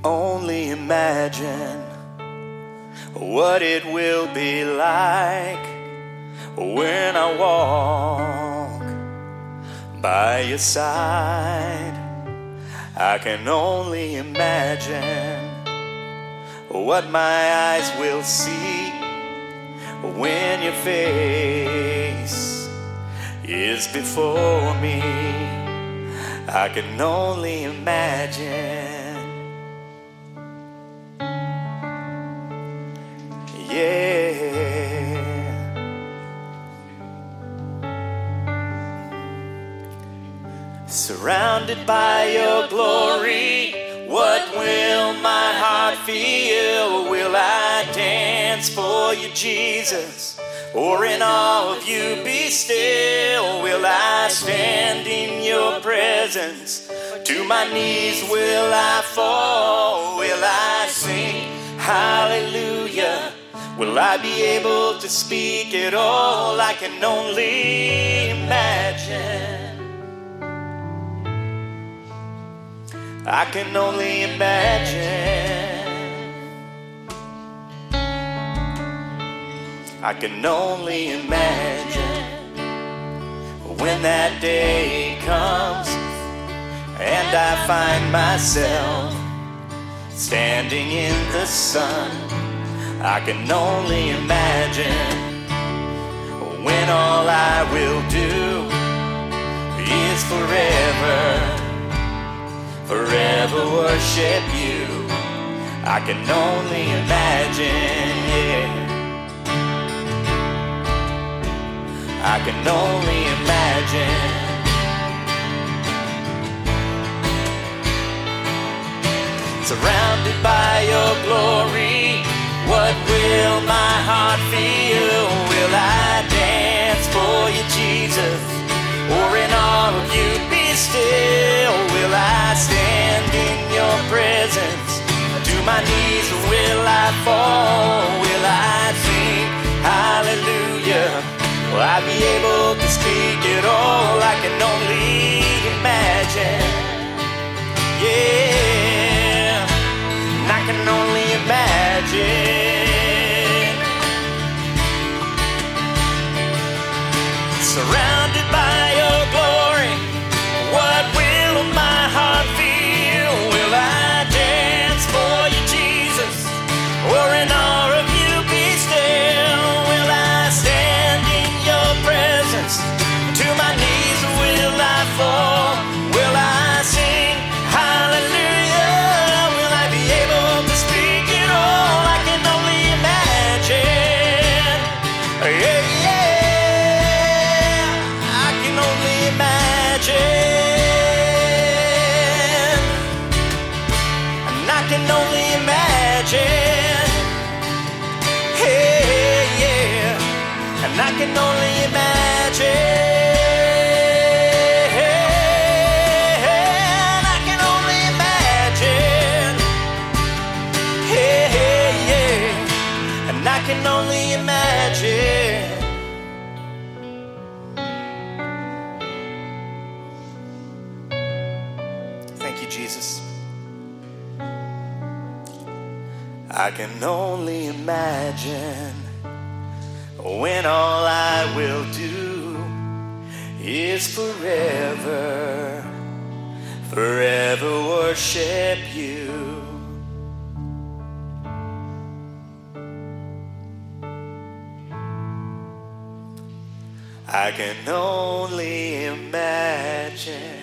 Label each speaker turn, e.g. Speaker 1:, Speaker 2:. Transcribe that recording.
Speaker 1: only imagine what it will be like when I walk by your side. I can only imagine what my eyes will see when your face is before me. I can only imagine. Yeah. Surrounded by your glory, what will my heart feel? Will I dance for you, Jesus? Or in awe of you be still? Will I stand in your presence? To my knees will I fall? Will I sing hallelujah? Will I be able to speak it all? I can only imagine. I can only imagine. I can only imagine when that day comes and I find myself standing in the sun. I can only imagine when all I will do is forever worship you. I can only imagine, yeah. I can only imagine. Surrounded by your glory, what will my heart feel? Will I dance for you, Jesus? Or in awe of you be still? Will I stand in your presence? To my knees will I fall? Will I sing hallelujah? Will I be able to speak it all? I can only imagine. Yeah, I can only imagine. Surrounded by your glory, what will my heart feel? Will I dance for you, Jesus? Or in awe of you be still? Will I stand in your presence? To my knees will I fall? Will I sing hallelujah? Will I be able to speak it all? I can only imagine. Yeah, yeah, I can only imagine. And I can only imagine. Hey, yeah, and I can only imagine. And I can only imagine. Hey, yeah, and I can only imagine. Thank you, Jesus. I can only imagine when all I will do is forever worship you. I can only imagine.